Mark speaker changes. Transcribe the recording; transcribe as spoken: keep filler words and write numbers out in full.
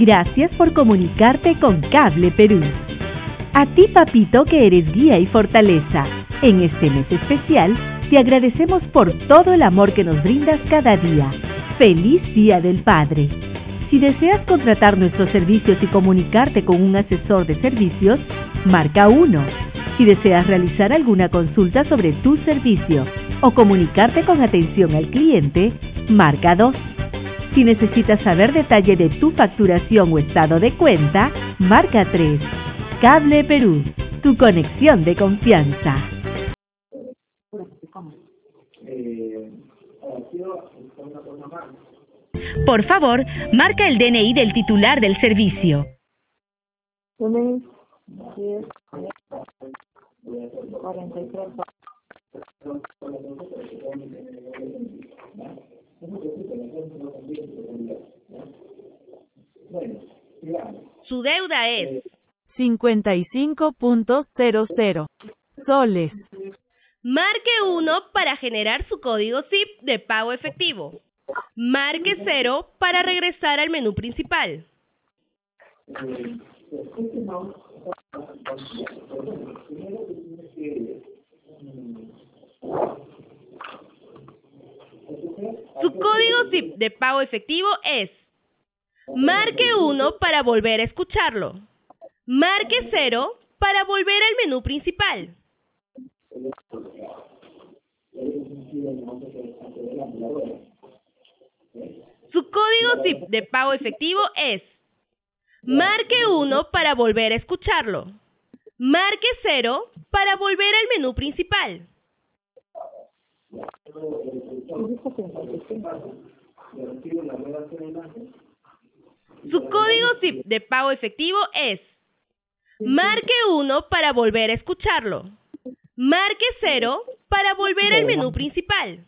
Speaker 1: Gracias por comunicarte con Cable Perú. A ti, papito, que eres guía y fortaleza. En este mes especial, te agradecemos por todo el amor que nos brindas cada día. ¡Feliz Día del Padre! Si deseas contratar nuestros servicios y comunicarte con un asesor de servicios, marca uno. Si deseas realizar alguna consulta sobre tu servicio o comunicarte con atención al cliente, marca dos. Si necesitas saber detalle de tu facturación o estado de cuenta, marca tres. Cable Perú, tu conexión de confianza. Por favor, marca el D N I del titular del servicio. Su deuda es
Speaker 2: cincuenta y cinco punto cero cero soles.
Speaker 3: Marque uno para generar su código S I P de pago efectivo. Marque cero para regresar al menú principal. Su código S I P de pago efectivo es: marque uno para volver a escucharlo. Marque cero para volver al menú principal. Su código S I P de pago efectivo es: marque uno para volver a escucharlo. Marque cero para volver al menú principal. Su código S I P de pago efectivo es: marque uno para volver a escucharlo. Marque cero para volver al menú principal.